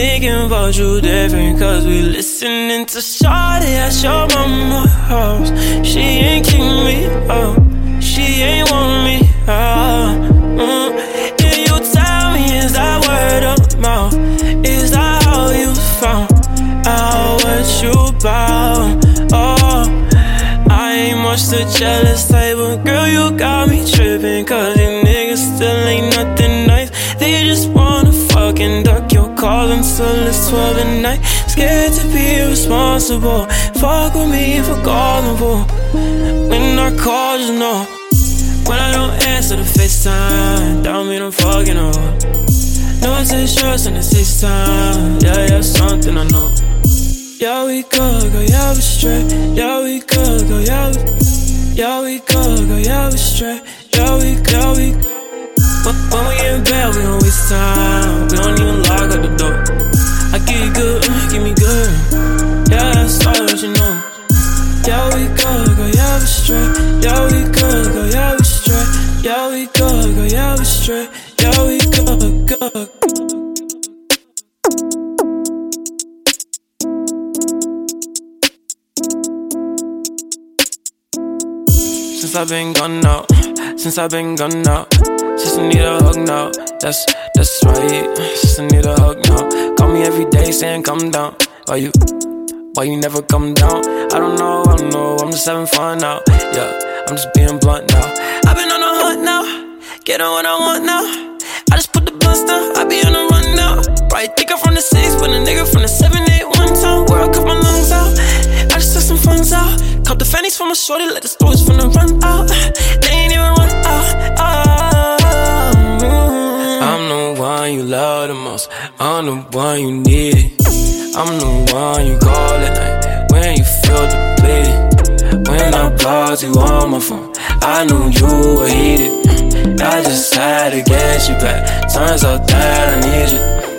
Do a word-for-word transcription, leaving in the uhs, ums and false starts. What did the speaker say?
thinking about you different, cause we listening to Shawty at your mama house. She ain't kick me out, she ain't want me out. mm. Can you tell me, is that word of mouth? Is that how you found out what you bout? Oh, I ain't much the jealous type, but girl, you got me tripping, cause these niggas still ain't nothing nice. They just wanna fucking duck your call until it's twelve at night. Scared to be irresponsible, fuck with me for calling for when I call, you know. When I don't answer the FaceTime, don't mean I'm fucking up. No, it takes trust and it takes time. Yeah, yeah, something I know. Yeah, we could go, yeah, we straight. Yeah, we could go, yeah, we Yeah, we could go, yeah, we straight. Yeah, we, yeah, we When, when we in bed, we don't waste time. We don't even lock up the door. I give you good, uh, give me good. Yeah, that's all that you know. Yeah, we could go, yeah, we straight. Yeah, we could go, yeah, we straight. Yeah, we could go, yeah, we straight. Yeah, we could go. Since I've been gone now, since I've been gone now, sister need a hug now, that's, that's right, sister need a hug now. Call me every day saying come down, why you, why you never come down? I don't know, I don't know, I'm just having fun now, yeah, I'm just being blunt now. I've been on a hunt now, getting what I want now, I just put the blunts down, I be on a run now. Right, think I'm from the six, but a nigga from the seven eight one time, where I cut my lungs out, I just took some funds out. Caught the fannies from a shorty, let the stories from the run out. They ain't even run out. Oh, I'm the one you love the most, I'm the one you need. I'm the one you call at night when you feel depleted. When I called you on my phone, I knew you were heated. I just had to get you back, turns out that I need you.